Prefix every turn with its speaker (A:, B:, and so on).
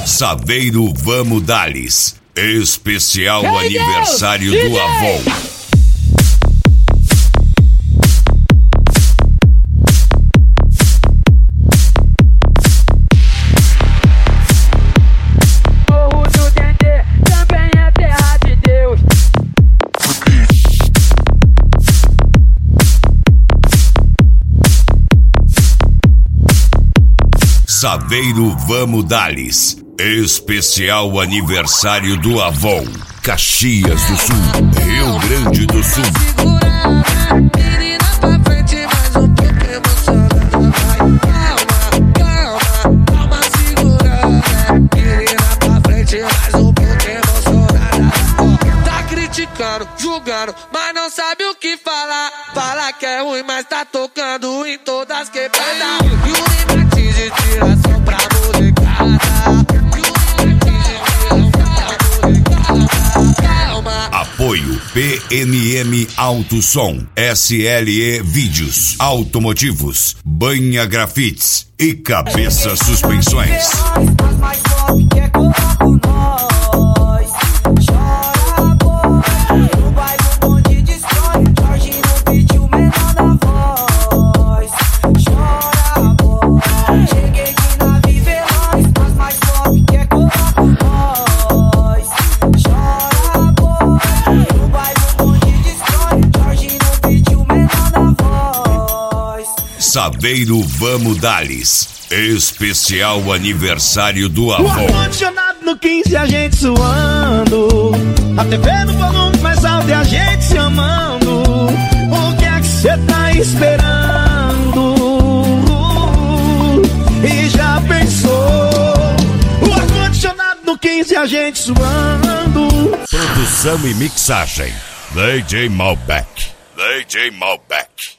A: Saveiro Vamos Dales. Especial aniversário do Avon. Saveiro Vamos Dales. Especial aniversário do Avon. Caxias do Sul, Rio Grande do Sul.
B: Menina pra frente, mais um pouco emocionada. Calma, segurada. Menina pra frente, mais um pouco emocionada. Tá criticando, julgando, mas não sabe o que falar. Fala que é ruim, mas tá tocando em todas quebradas. E o Martins de tiração pra molecada.
A: Apoio PNM Auto Som, SLE Vídeos Automotivos, Banha Grafites e Cabeça Suspensões. Saveiro Vamos Dales. Especial aniversário do Avon.
C: O ar-condicionado no 15, a gente suando. A TV no volume mais alto e a gente se amando. O que é que cê tá esperando? E já pensou? O ar-condicionado no 15, a gente suando.
A: Produção e mixagem DJ Malbec. DJ Malbec.